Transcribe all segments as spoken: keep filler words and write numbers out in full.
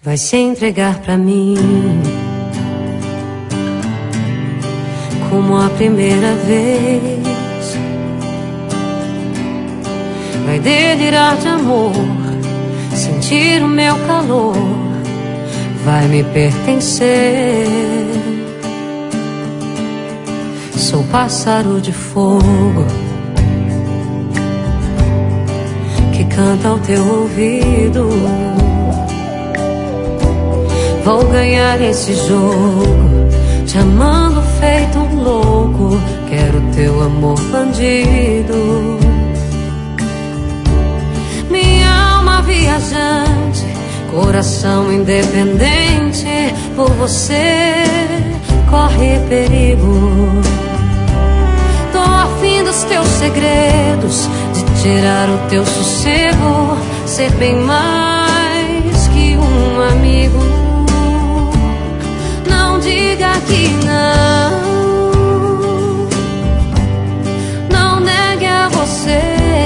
Vai se entregar pra mim como a primeira vez. Vai delirar de amor, sentir o meu calor, vai me pertencer. Sou pássaro de fogo que canta ao teu ouvido. Vou ganhar esse jogo, te amando feito um louco. Quero teu amor bandido. Minha alma viajante, coração independente, por você corre perigo. Tô afim dos teus segredos, de tirar o teu sossego, ser bem mais que um amigo. Não diga que não, não negue a você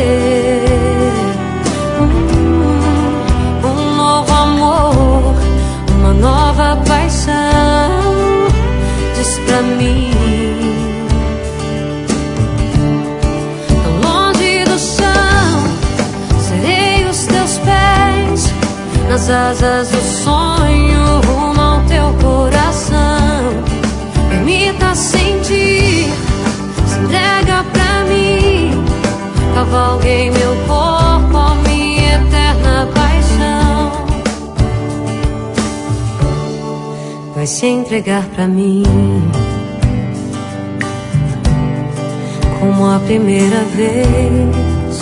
um, um novo amor, uma nova paixão. Diz pra mim, tão longe do chão, serei os teus pés, nas asas do sonho, rumo ao teu coração. Permita sentir, se entrega pra mim, cavalguei meu corpo, a minha eterna paixão. Vai se entregar pra mim como a primeira vez.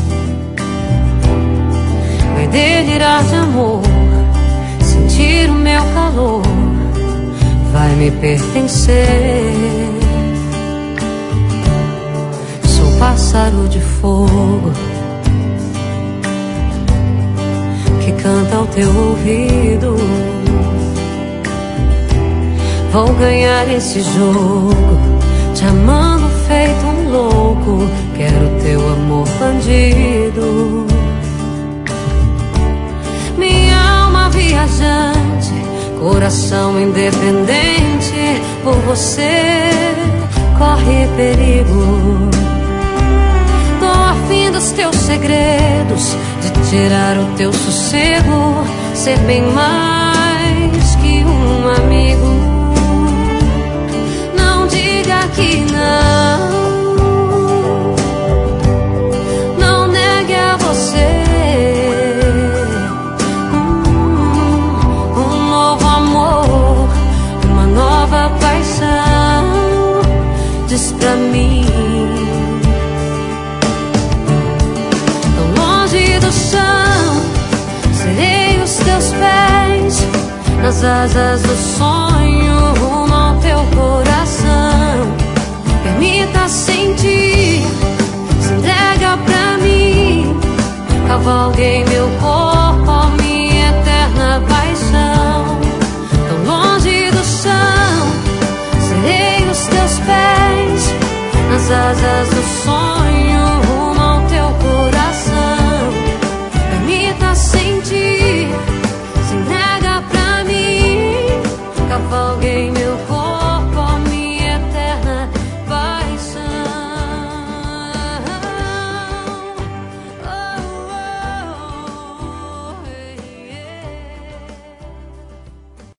Vai delirar de amor, sentir o meu calor, vai me pertencer. Sou pássaro de fogo que canta ao teu ouvido. Vou ganhar esse jogo, te amando feito um louco. Quero teu amor bandido. Minha alma viajante, coração independente, por você corre perigo. Tô afim dos teus segredos, de tirar o teu sossego, ser bem mais que um amigo. Não diga que não, não negue a você paixão. Diz pra mim, tão longe do chão, serei os teus pés, nas asas do sonho, rumo ao teu coração. Permita sentir, se entrega pra mim, cavalguei meu corpo,